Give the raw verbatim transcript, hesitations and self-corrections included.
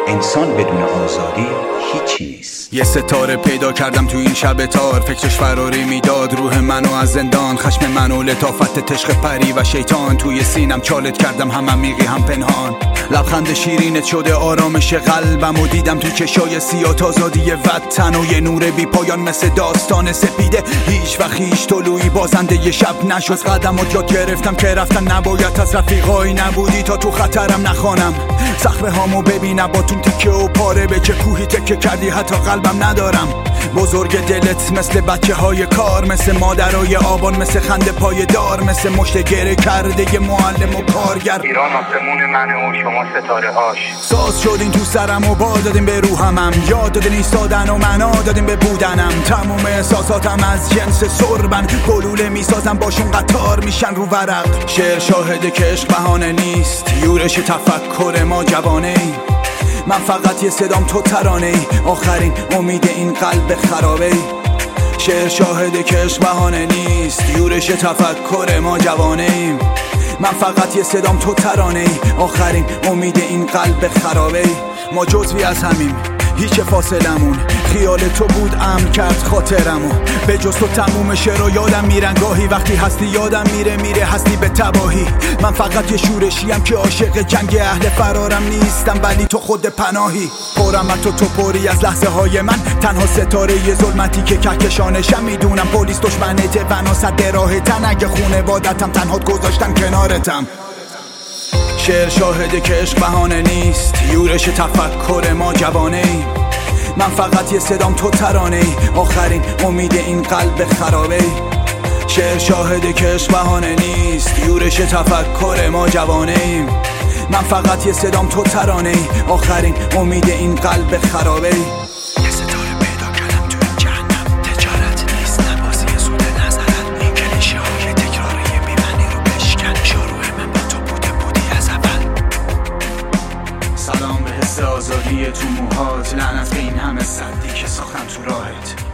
انسان بدون آزادی هیچی نیست. یه ستاره پیدا کردم تو این شب تار، فکرش فراری میداد روح منو از زندان. خشم منو لطافت تشق پری و شیطان، توی سینم چالت کردم هم عمیقی هم پنهان. لبخند شیرینت شده آرامش قلبم و دیدم تو چشای سیاه آزادی وطن و یه نور بی پایان مثل داستان سپیده. هیچ وقت هیچ طلوعی بازنده یه شب نشد. قدمات یاد گرفتم که رفتن نباید، از رفیقایی نبودی تا تو خطرم نخوانم. صخره هامو ببینم با تون تیکه و پاره، به چه کوهی تکه کردی حتی قلبم ندارم. بزرگ دلت مثل بچه های کار، مثل مادرای آبان، مثل خنده پای دار، مثل مشت گره کرده ی معلم و کارگر. ایران آسمون منه و شما ستاره هاش. ساز شدین تو سرم و بال دادین به روحمم، یاد دادین ایستادن و معنا دادین به بودنم. تموم احساساتم از جنس سربن، گلوله میسازم باشون قطار میشن رو ورق. شعر شاهده که عشق بهانه نیست، یورش تفکر ما جوانه ای. من فقط یه صدام تو ترانه ای، آخرین امید این قلب خرابه ای. شعر شاهده که عشق بهانه نیست، یورش تفکر ما جوانه ایم. من فقط یه صدام تو ترانه ای، آخرین امید این قلب خرابه ای. ما جزوی از همیم، هیچ فاصلمون، خیال تو بود امن کرد خاطرمو. به جز تو تموم شعر و یادم میرن گاهی، وقتی هستی یادم میره میره هستی به تباهی. من فقط یه شورشیم که عاشق جنگ، اهل فرارم نیستم ولی تو خود پناهی. پرم تو تو پری از لحظه های من، تنها ستاره یه ظلمتی که کهکشانشم. میدونم پلیس دشمنته و صد راهتن، اگه خونه وادتم تنهات گذاشتم کنارتم. شعر شاهده که عشق بهانه نیست، یورش تفکر ما جوانه ای. من فقط یه صدام تو ترانه ای، آخرین امید این قلب خرابه ای. شعر شاهده که عشق بهانه نیست، یورش تفکر ما جوانه ایم. من فقط یه صدام تو ترانه ای، آخرین امید این قلب خرابه ای. سلام به حس آزادی تو موهات، لعنت به این همه سردی که ساختم تو راهت.